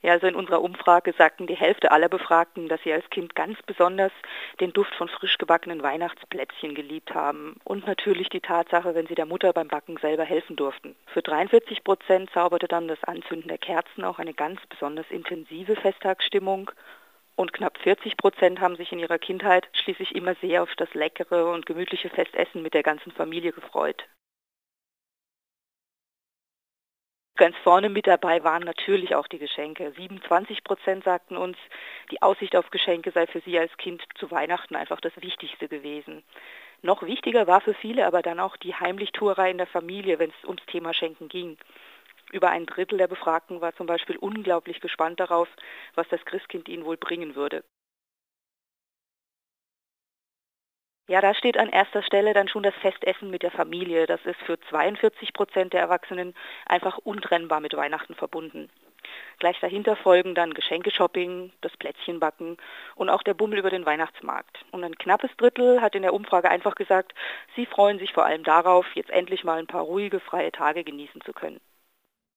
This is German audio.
Ja, also in unserer Umfrage sagten die Hälfte aller Befragten, dass sie als Kind ganz besonders den Duft von frisch gebackenen Weihnachtsplätzchen geliebt haben. Und natürlich die Tatsache, wenn sie der Mutter beim Backen selber helfen durften. Für 43% zauberte dann das Anzünden der Kerzen auch eine ganz besonders intensive Festtagsstimmung. Und knapp 40% haben sich in ihrer Kindheit schließlich immer sehr auf das leckere und gemütliche Festessen mit der ganzen Familie gefreut. Ganz vorne mit dabei waren natürlich auch die Geschenke. 27% sagten uns, die Aussicht auf Geschenke sei für sie als Kind zu Weihnachten einfach das Wichtigste gewesen. Noch wichtiger war für viele aber dann auch die Heimlichtuerei in der Familie, wenn es ums Thema Schenken ging. Über ein Drittel der Befragten war zum Beispiel unglaublich gespannt darauf, was das Christkind ihnen wohl bringen würde. Ja, da steht an erster Stelle dann schon das Festessen mit der Familie. Das ist für 42% der Erwachsenen einfach untrennbar mit Weihnachten verbunden. Gleich dahinter folgen dann Geschenkeshopping, das Plätzchenbacken und auch der Bummel über den Weihnachtsmarkt. Und ein knappes Drittel hat in der Umfrage einfach gesagt, sie freuen sich vor allem darauf, jetzt endlich mal ein paar ruhige, freie Tage genießen zu können.